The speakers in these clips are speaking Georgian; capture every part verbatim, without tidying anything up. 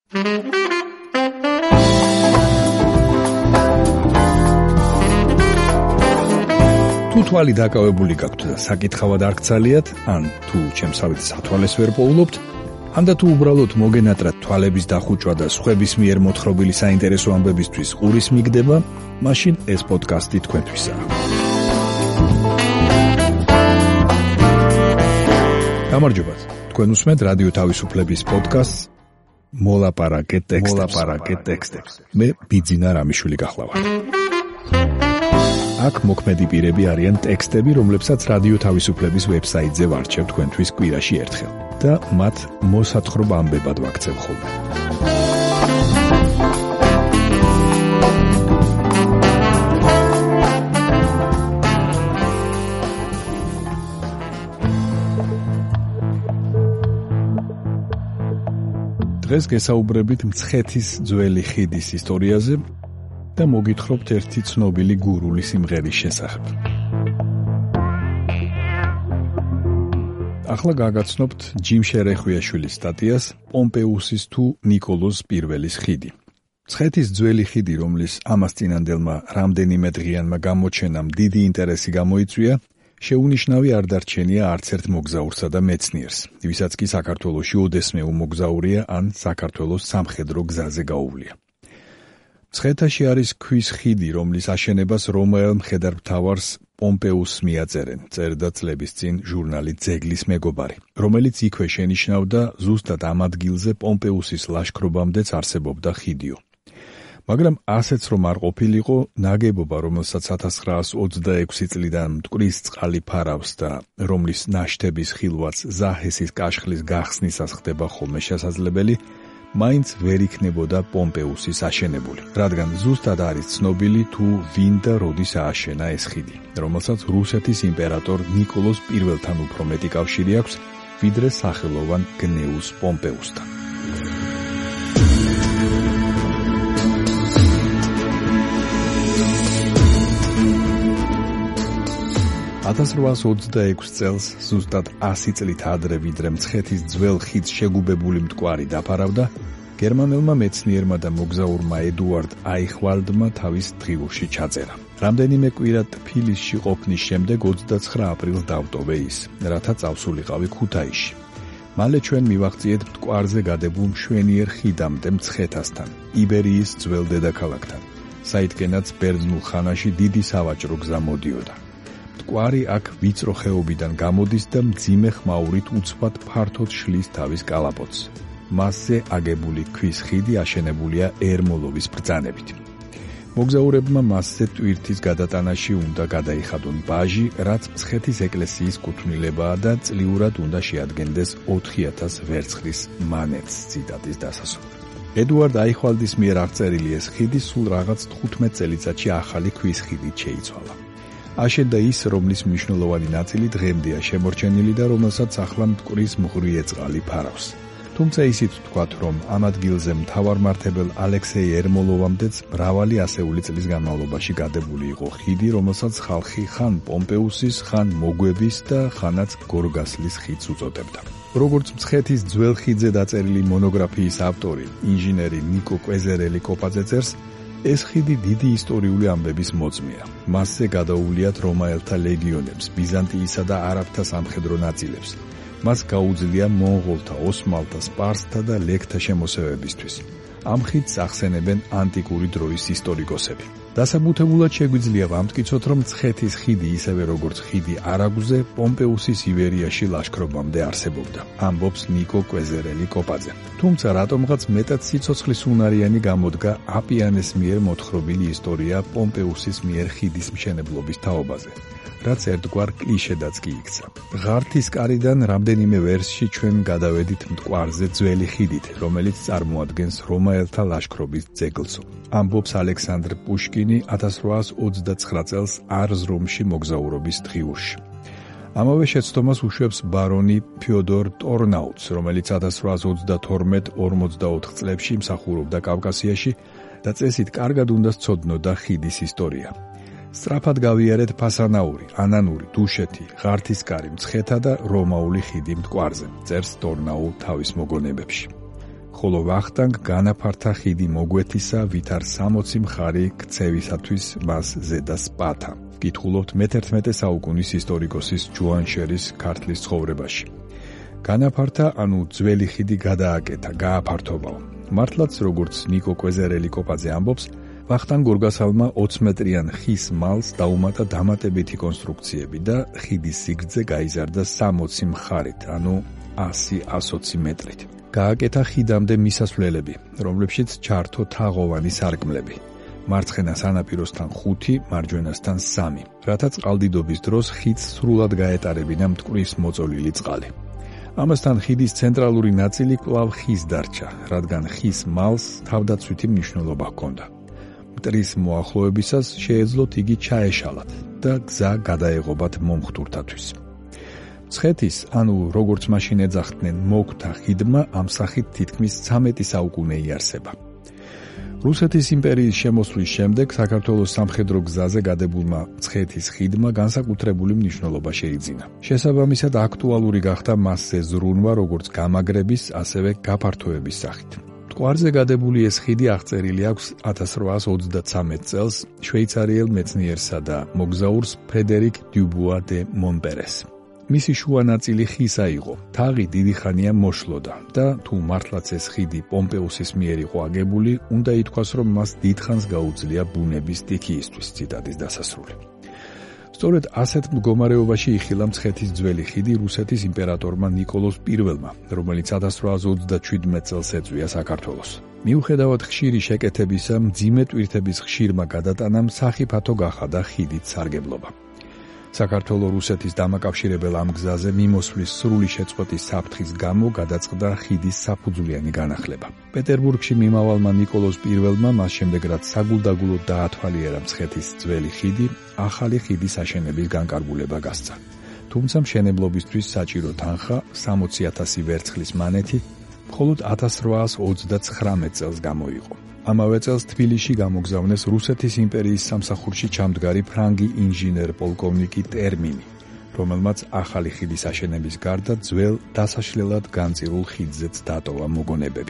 თუ თვალი დაკავებული გაქვთ და საკითხავად არ გცალიათ, ან თუ ჩემსავით სათვალეს ვერ პოულობთ, ან და თუ უბრალოდ მოგენატრათ თვალების დახუჭვა და სხვების მიერ მოთხრობილი საინტერესო ამბებისთვის ყურის მიგდება, მაშინ ეს პოდკასტი თქვენთვისაა. გამარჯობათ, თქვენ უსმენთ რადიო თავისუფლების პოდკასტს მოლაპარაკე ტექსტებს. მე ბიძინა რამიშვილი გახლავართ. აქ მოქმედი პირები არიან ტექსტები, რომლებსაც რადიო თავისუფლების ვებსაიტზე ვარჩევ თქვენთვის კვირაში ერთხელ და მათ მოსათხრობ ამბებად ვაქცევ ხოლმე. დღეს გესაუბრებით მცხეთის ძველი ხიდის ისტორიაზე და მოგითხრობთ ერთი ცნობილი გურული სიმღერის შესახებ. ახლა გაგაცნობთ ჯიმ შერეხვიაშვილის სტატიას პომპეუსის თუ ნიკოლოზ პირველის ხიდი. მცხეთის ძველი ხიდი, რომლის ამას წინანდელმა რამდენიმე დღიანმა გამოჩენამ დიდი ინტერესი გამოიწვია, შეუნიშნავი არ დარჩენია არც ერთ მოგზაურსა და მეცნიერს, ვისაც კი საქართველოში ოდესმე უმოგზაურია ან საქართველოს სამხედრო გზაზე გაუვლია. მცხეთაში არის ქვის ხიდი, რომლის აშენებას რომაელ მხედართმთავარს პომპეუსს მიაწერენ, წერდა წლების წინ ჟურნალი ძეგლის მეგობარი, რომელიც იქვე შენიშნავდა ზუსტად ამ ადგილზე პომპეუსის ლაშქრობამდეც არსებობდა ხიდიო. მაგრამ ასეც რომ არ ყოფილიყო, ნაგებობა, რომელსაც ათას ცხრაას ოცდაექვსი წლიდან მტკვრის წყალი ფარავს და რომლის ნაშთების ხილვაც ზაჰესის კაშხლის გახსნისას ხდება ხოლმე შესაძლებელი, მაინც ვერ იქნებოდა პომპეუსის აშენებული, რადგან ზუსტად არის ცნობილი თუ ვინ და როდის ააშენა ეს ხიდი, რომელსაც რუსეთის იმპერატორ ნიკოლოზ პირველთან უფრო მეტი კავშირი აქვს, ვიდრე სახელოვან გნეუს პომპეუსთან. ათას რვაას ოცდაექვსი წელს, ზუსტად ასი წლით ადრე, ვიდრე მცხეთის ძველ ხიდს შეგუბებული მტკვარი დაფარავდა, გერმანელმა მეცნიერმა და მოგზაურმა ედუარდ აიხვალდმა თავის დღიურში ჩაწერა. რამდენიმე კვირა თბილისში ყოფნის შემდეგ ოცდაცხრა აპრილს დავტოვე ის, რათა წავსულიყავი ქუთაისში. მალე ჩვენ მივაღწიეთ მტკვარზე გადებულ მშვენიერ ხიდამდე მცხეთასთან, იბერიის ძველ დედაქალაქთან, საიდკენაც ბერძნულ ხანაში დიდი სავაჭრო გზა მოდიოდა. მტკვარი აქ ვიწრო ხეობიდან გამოდის და მძიმე ხმაურით უცბად ფართოდ შლის თავის კალაპოტს. მასზე აგებული ქვის ხიდი აშენებულია ერმოლოვის ბრძანებით. მოგზაურებმა მასზე ტვირთის გადატანაში უნდა გადაიხადონ ბაჟი, რაც მცხეთის ეკლესიის კუთვნილებაა და წლიურად უნდა შეადგენდეს ოთხი ათას ვერცხლის მანეთს, ციტატის დასასრული. ედუარდ აიხვალდის მიერ აღწერილი ეს ხიდი სულ რაღაც თხუთმეტ წელიწადში ახალი ქვის ხიდით შეიცვალა. აშენდა ის, რომლის მნიშვნელოვანი ნაწილი დღემდეა შემორჩენილი და რომელსაც ახლა მტკვრის მღვრიე წყალი ფარავს. თუმცა ისიც ვთქვათ, რომ ამ ადგილზე მთავარმართებელ ალექსეი ერმოლოვამდეც მრავალი ასეული წლის განმავლობაში გადებული იყო ხიდი, რომელსაც ხალხი ხან პომპეუსის, ხან მოგვების და ხანაც გორგასლის ხიდს უწოდებდა. როგორც მცხეთის ძველ ხიდზე დაწერილი მონოგრაფიის ავტორი, ინჟინერი ნიკო კვეზერელი კოპაძე წერს, ეს ხიდი დიდი ისტორიული ამბების მოწმეა. მასზე გადაუვლიათ რომაელთა ლეგიონებს, ბიზანტიისა და არაბთა სამხედრო ნაწილებს. მას გაუძლია მონღოლთა, ოსმალთა, სპარსთა და ლეკთა შემოსევებისთვის. ამ ხიდს ახსენებენ ანტიკური დროის ისტორიკოსები. დასაბუთებულად შეგვიძლია ვამტკიცოთ, რომ მცხეთის ხიდი ისევე როგორც ხიდი არაგუზე პომპეუსის იბერიაში ლაშქრობამდე არსებობდა, ამბობს ნიკო კვეზერელი კოპაძე. თუმცა რატომღაც მეტად სიცოცხლის უნარიანი გამოდგა აპიანეს მიერ მოთხრობილი ისტორია პომპეუსის მიერ ხიდის მშენებლობის თაობაზე, რაც ერთგვარ კლიშედაც კი იქცა. ღართის კარიდან რამდენიმე ვერსში ჩვენ გადავედით მტკვარზე ძველი ხიდით, რომელიც წარმოადგენს რომაელთა ლაშქრობის ძეგლს, ამბობს ალექსანდრ პუშკინი ათას რვაას ოცდაცხრა წელს არზრუმში მოგზაურობის დღიურში. ამავე შეცდომას უშვებს ბარონი ფიოდორ ტორნაუც, რომელიც ათას რვაას ოცდათორმეტ ორმოცდაოთხ წლებში მსახურობდა კავკასიაში და წესით კარგად უნდა სცოდნოდა ხიდის ისტორია. სწრაფად გავიარეთ ფასანაური, ანანური, დუშეთი, ღართისკარი, მცხეთა და რომაული ხიდი მტკვარზე, წერს ტორნაუ თავის მოგონებებში. ხოლო ვახტანგ განაფართა ხიდი მოგვეთისა, ვით არ სამოცი მხარი ქცევისათვის მას ზედა სპათა. გითხულობთ მეთერთმეტე საუკუნის ისტორიკოსის ჯოან შერის ქართლის ცხოვრებაში. განაფართა, ანუ ძველი ხიდი გადააკეთა, გააფართოვაო. მართლაც, როგორც ნიკო კვეზერელი-კოპაძე ამბობს, ვახტანგ გორგასალმა ოცი მეტრიან ხის მალს დაუმატა დამატებითი კონსტრუქციები და ხიდის სიგრძე გაიზარდა სამოცი მხარით, ანუ ასი ოცი მეტრით. გააკეთა ხიდამდე მისასვლელები, რომლებშიც ჩართო თაღოვანი სარკმლები. მარცხენა სანაპიროსთან ხუთი, მარჯვენასთან სამი, რათა წყალდიდობის დროს ხიდს სრულად გაეტარებინა მტკვრის მოწოლილი წყალი. ამასთან ხიდის ცენტრალური ნაწილი კვლავ ხის დარჩა, რადგან ხის მალს თავდაცვითი მნიშვნელობა ჰქონდა. მტრის მოახლოებისას შეეძლოთ იგი ჩაეშალათ და გზა გადაეღობათ მომხდურთათვის. მცხეთის, ანუ როგორც მაშინ ეძახდნენ მოგვთა ხიდმა, ამ სახით თითქმის ცამეტი საუკუნე იარსება. რუსეთის იმპერიის შემოსვლის შემდეგ საქართველოს სამხედრო გზაზე გადებულმა მცხეთის ხიდმა განსაკუთრებული მნიშვნელობა შეიძინა. შესაბამისად აქტუალური გახდა მასზე ზრუნვა როგორც გამაგრების, ასევე გაფართოების სახით. მტკვარზე გადებული ეს ხიდი აღწერილი აქვს ათას რვაას ოცდაცამეტ წელს შვეიცარიელ მეცნიერსა და მოგზაურს ფრედერიკ დიუბუა დე მონპერეს. მისი შუა ნაწილი ხისა იყო, თაღი დიდი ხანია მოშლოდა და თუ მართლაც ეს ხიდი პომპეუსის მიერ იყო აგებული, უნდა ითქვას, რომ მას დიდხანს გაუძლია ბუნების სტიქიისთვის. ციტატის დასასრული. სწორედ ასეთ მდგომარეობაში იხილა მცხეთის ძველი ხიდი რუსეთის იმპერატორმა ნიკოლოზ პირველმა, რომელიც ათას რვაას ოცდაჩვიდმეტ წელს ეწვია საქართველოს. მიუხედავად ხშირი შეკეთებისა, მძიმე ტვირთების ხშირმა გადატანამ სახიფათო გახადა ხიდით სარგებლობა. საქართველო-რუსეთის დამაკავშირებელ ამ გზაზე მიმოსვლის სრული შეწყვეტის საფრთხის გამო გადაწყდა ხიდის საფუძვლიანი განახლება. პეტერბურგში მიმავალმა ნიკოლოზ პირველმა მას შემდეგ რაც საგულდაგულოდ დაათვალიერა მცხეთის ძველი ხიდი, ახალი ხიდის აშენების განკარგულება გასცა. თუმცა მშენებლობისთვის საჭირო თანხა სამოცი ათასი ვერცხლის მანეთი მხოლოდ ათას რვაას ოცდაცხრამეტ წელს გამოიყო. ამავე წელს თბილისში გამოგზავნეს რუსეთის იმპერიის სამსახურში ჩამდგარი ფრანგი ინჟინერ-პოლკოვნიკი ტერმინი, რომელმაც ახალი ხიდის აშენების გარდა ძველ დასაშლელად განწირულ ხიდზეც დატოვა მოგონებები.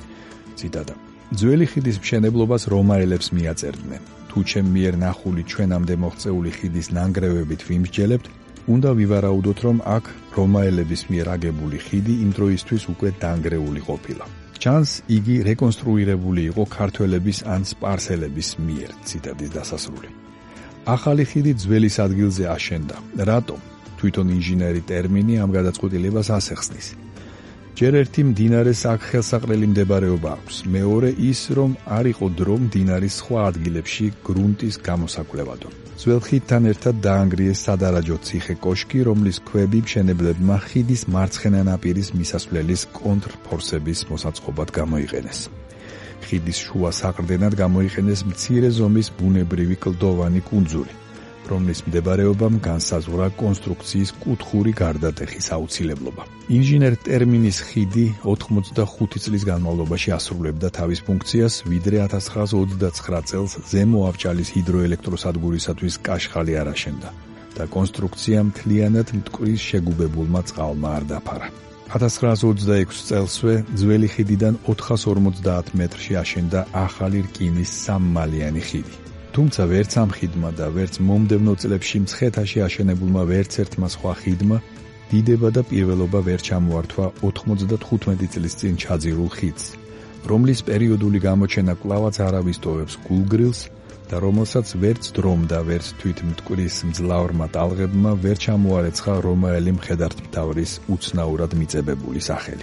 ციტატა: ძველი ხიდის მშენებლობას რომაელებს მიაწერდნენ. თუ ჩემ მიერ ნახული ჩვენამდე მოღწეული ხიდის ნანგრევებით ვიმსჯელებთ, უნდა ვივარაუდოთ, რომ აქ რომაელების მიერ აგებული ხიდი იმ დროისთვის უკვე დანგრეული ყოფილა. ჩანს, იგი რეკონსტრუირებული იყო ქართველების ან სპარსელების მიერ. ციტატის დასასრული. ახალი ხიდი ძველის ადგილზე აშენდა. რატომ? თვითონ ინჟინერი ტერმინი ამ გადაწყვეტილებას ასახსნის. ჯერ ერთი მდინარეს აქ ხელსაყრელი მდებარეობა აქვს. მეორე ის, რომ არ იყო დრო მდინარის სხვა ადგილებში გრუნტის გამოსაკვლევადო. ძველ ხიდთან ერთად დაანგრიეს სადარაჯო ციხე კოშკი, რომლის ქვები მშენებლებმა ხიდის მარცხენა ნაპირის მისასვლელის კონტრფორსების მოსაწყობად გამოიყენეს. ხიდის შუა საყრდენად გამოიყენეს მცირე ზომის ბუნებრივი კლდოვანი კუნძული, რომლის მდებარეობამ განსაზღვრა კონსტრუქციის კუთხური გარდატეხის აუცილებლობა. ინჟინერ ტერმინის ხიდი ოთხმოცდახუთი წლის განმავლობაში ასრულებდა თავის ფუნქციას, ვიდრე ათას ცხრაას ოცდაცხრა წელს ზემო ავჭალის ჰიდროელექტროსადგურისათვის კაშხალი არ აშენდა და კონსტრუქცია მთლიანად მტკვრის შეგუბებულმა წყალმა არ დაფარა. ათას ცხრაას ოცდაექვსი წელსვე ძველი ხიდიდან ოთხას ორმოცდაათ მეტრში აშენდა ახალი რკინის სამმალიანი ხიდი. თუმცა ვერც ამ ხიდმა და ვერც მომდევნო წლებში მცხეთაში აშენებულმა ვერც ერთმა სხვა ხიდმა დიდება და პირველობა ვერ ჩამოართვა ოთხმოცდათხუთმეტი წლის წინ ჩაძირულ ხიდს, რომლის პერიოდული გამოჩენა კვლავაც არ ავისტოვებს გულგრილს და რომელსაც ვერც დრომ და ვერც თვით მტკვრის მძლავრმა ტალღებმა ვერ ჩამოარეცხა რომაელი მხედართმთავრის უცნაურად მიწებებული სახელი.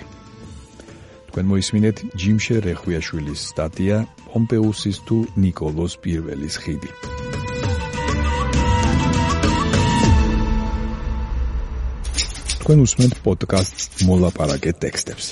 თქვენ მოისმინეთ ჯიმშე რეხვიაშვილის სტატია პომპეუსის თუ ნიკოლოზ პირველის ხიდი. თქვენ უსმენთ პოდკასტს მოლაპარაკე ტექსტებს.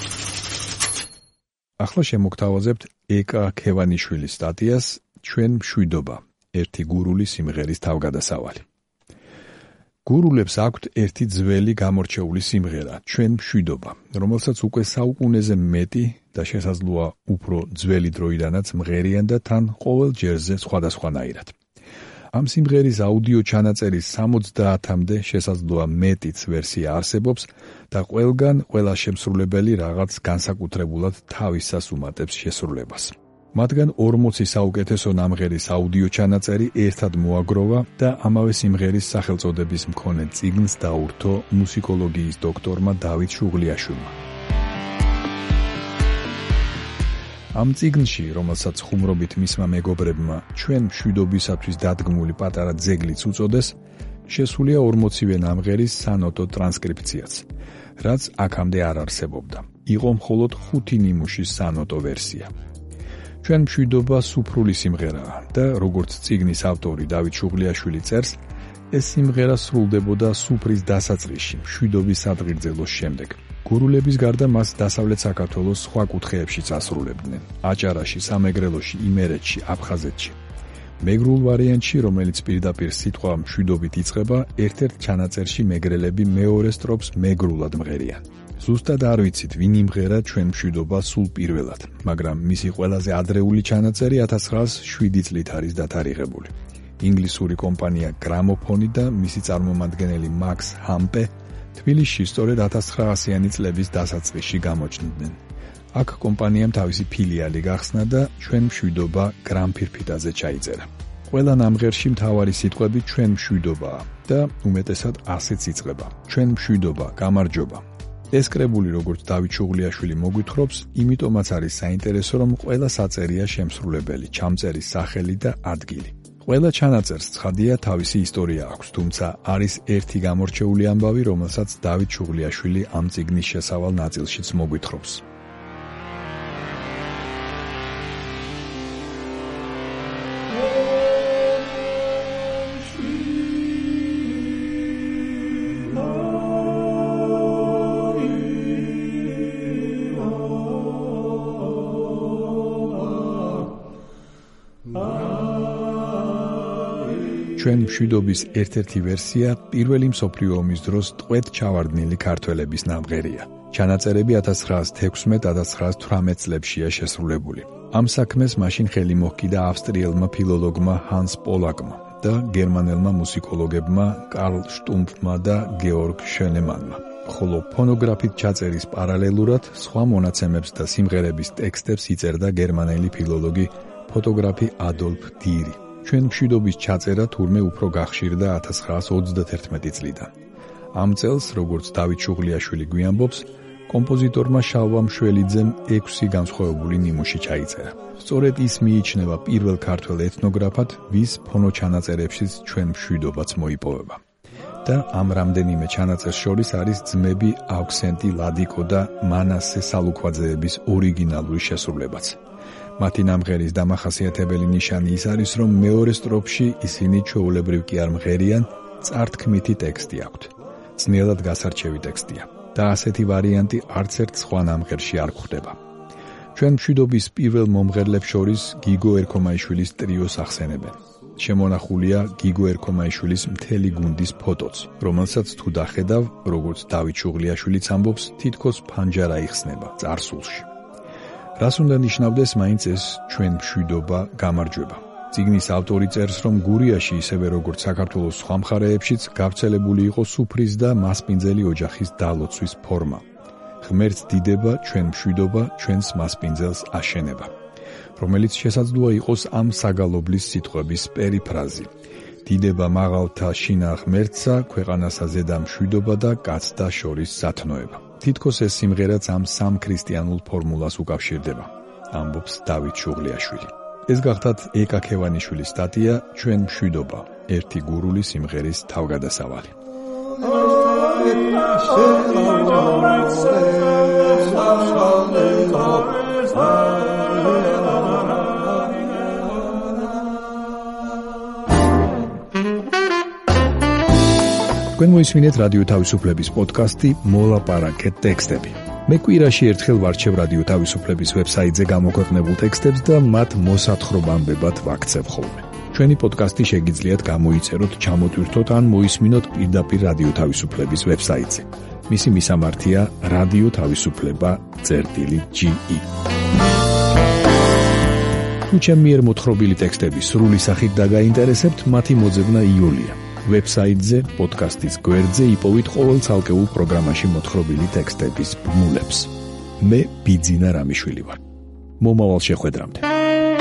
ახლა შემოგთავაზებთ ეკა ქევანიშვილის სტატიას ჩვენ მშვიდობა, ერთი გურული სიმღერის თავგადასავალი. გურულებს აქვთ ერთი ძველი გამორჩეული სიმღერა, ჩვენ მშვიდობა, რომელსაც უკვე საუკუნეზე მეტი და შესაძლოა უფრო ძველი დროიდანაც მღერიან და თან ყოველ ჯერზე სხვადასხვანაირად. ამ სიმღერის აუდიო ჩანაწერის სამოცდაათამდე შესაძლოა მეტიც ვერსია არსებობს და ყველგან ყველა შემსრულებელი რაღაც განსაკუთრებულად თავისას უმატებს შესრულებას. მათგან ორმოცი საუკეთესო ნამღერის აუდიო ჩანაწერი ერთად მოაგროვა და ამავე სიმღერის სახელწოდების მქონე წიგნს დაურთო მუსიკოლოგიის დოქტორმა დავით შუღლიაშვილმა. ამ წიგნში, რომელსაც ხუმრობით მისმა მეგობრებმა ჩვენ მშვიდობისათვის დადგმული პატარა ძეგლიც უწოდეს, შესულია ორმოცივე ნამღერის სანოტო ტრანსკრიფციაც, რაც აქამდე არ არსებობდა. იყო მხოლოდ ხუთი ნიმუშის სანოტო ვერსია. ჩვენ მშვიდობა სუფრული სიმღერაა და როგორც წიგნის ავტორი დავით შუღლიაშვილი წერს, ეს სიმღერა სრულდებოდა სუფრის დასაწყისში, მშვიდობის სადღერძელოს შემდეგ. გურულების გარდა მას დასავლეთ საქართველოს სხვა კუთხეებშიც ასრულებდნენ. აჭარაში, სამეგრელოში, იმერეთში, აფხაზეთში. მეგრულ ვარიანტში, რომელიც პირდაპირ სიტყვა მშვიდობით იწყება, ერთ-ერთ ჩანაწერში მეგრელები მეორე სტროფს მეგრულად მღერიან. ზუსტად არ ვიცით, ვინ იმღერა ჩვენ მშვიდობა სულ პირველად, მაგრამ მისი ყველაზე ადრეული ჩანაწერი ათას ცხრაას შვიდი წლით არის დათარიღებული. ინგლისური კომპანია გრამოფონი და მისი წარმომადგენელი მაქს ჰამპე თბილისში სწორედ ათას ცხრაასიანი წლების დასაწყისში გამოჩნდნენ. აქ კომპანიამ თავისი ფილიალი გახსნა და ჩვენ მშვიდობა გრამფირფიტაზე ჩაიწერა. ყველა ნამღერში მთავარი სიტყვები ჩვენ მშვიდობაა და უმეტესად ასეც იწყება. ჩვენ მშვიდობა, გამარჯობა. ეს კრებული, როგორც დავით შუღლიაშვილი მოგვითხრობს, იმიტომაც არის საინტერესო, რომ ყველა საწერია შემსრულებელი, ჩამწერის სახელი და ადგილი. ყველა ჩანაწერს ცხადია თავისი ისტორია აქვს, თუმცა არის ერთი გამორჩეული ამბავი, რომელსაც დავით შუღლიაშვილი ამ წიგნის შესავალ ნაწილშიც მოგვითხრობს. ჩვენ მშვიდობის ერთ-ერთი ვერსია პირველი მსოფლიო ომის დროს ტყვედ ჩავარდნილი ქართველების ნამღერია. ჩანაწერები ათას ცხრაას თექვსმეტ ათას ცხრაას თვრამეტ წლებშია შესრულებული. ამ საქმეს მაშინ ხელი მოჰკიდა ავსტრიელმა ფილოლოგმა ჰანს პოლაკმა და გერმანელმა მუსიკოლოგებმა კარლ შტუმფმა და გეორგ შენემანმა. ხოლო ფონოგრაფით ჩაწერის პარალელურად სხვა მონაცემებს და სიმღერების ტექსტებს იწერდა გერმანელი ფილოლოგი ფოტოგრაფი ადოლფ დირი. ჩვენ მშვიდობის ჩაწერა თურმე უფრო გახშირდა ათას ცხრაას ოცდათერთმეტი წლიდან. ამ წელს, როგორც დავით შუღლიაშვილი გვიამბობს, კომპოზიტორმა შალვა მშველიძემ ექვსი განსხვავებული ნიმუში ჩაიწერა. სწორედ ის მიიჩნევა პირველ ქართველ ეთნოგრაფად, ვის ფონოჩანაწერებშიც ჩვენ მშვიდობაც მოიპოვება. და ამ რამდენიმე ჩანაწერს შორის არის ძმები ავქსენტი ლადიკო და მანასე სალუქვაძეების ორიგინალური შესრულებაც. მათი ნამღერის დამახასიათებელი ნიშანი ის არის, რომ მეორე სტროფში ისინი ჩვეულებრივ კი არ მღერიან, წართქმითი ტექსტი აქვთ. ძნელად გასარჩევი ტექსტია და ასეთი ვარიანტი არც ერთ სხვა ნამღერში არ გვხვდება. ჩვენ მშვიდობის პირველ მომღერლებს შორის გიგო ერქომაიშვილის ტრიოს ახსენებენ. შემონახულია გიგო ერქომაიშვილის მთელი გუნდის ფოტოც, რომელსაც თუ დახედავ, როგორც დავით შუღლიაშვილიც ამბობს, თითქოს ფანჯარა იხსნება წარსულში. რას უნდა ნიშნავდეს მაინც ეს ჩვენ მშვიდობა, გამარჯვება. წიგნის ავტორი წერს, რომ გურიაში ისევე როგორც საქართველოს სხვა მხარეებშიც გავრცელებული იყო სუფრის და მასპინძელი ოჯახის დალოცვის ფორმა. ღმერთს დიდება, ჩვენ მშვიდობა, ჩვენს მასპინძელს აშენება, რომელიც შესაძლოა იყოს ამ საგალობლის სიტყვების პერიფრაზი. დიდება მაღალთა შინა ღმერთსა, ქვეყანასა ზედა მშვიდობა და კაცთა შორის სათნოება. თითქოს ეს სიმღერაც ამ სამ ქრისტიანულ ფორმულას უკავშირდება, ამბობს დავით შუღლიაშვილი. ეს გახდათ ეკა ქევანიშვილის სტატია ჩვენ მშვიდობა, ერთი გურული სიმღერის თავგადასავალი. თქვენ მოისმინეთ რადიო თავისუფლების პოდკასტი მოლაპარაკე ტექსტები. მე კვირაში ერთხელ ვარჩევ რადიო თავისუფლების ვებსაიტზე გამოქვეყნებულ ტექსტებს და მათ მოსათხრობამდებად ვაქცევ ხოლმე. ჩვენი პოდკასტი შეგიძლიათ გამოიწეროთ, ჩამოტვირთოთ ან მოისმინოთ პირდაპირ რადიო თავისუფლების ვებსაიტზე. მისი მისამართია რადიო თავისუფლება წერტილი ჯი ი. თუ ჩემ მიერ მოთხრობილი ტექსტების სრული სახით დაგაინტერესებთ, მათი მოძებნა იოლია. ვებსაიტზე, პოდკასტის გვერდზე იპოვით ყოველ ცალკეულ პროგრამაში მოთხრობილი ტექსტების ბმულებს. მე ბიძინა რამიშვილი ვარ. მომავალ შეხვედრამდე.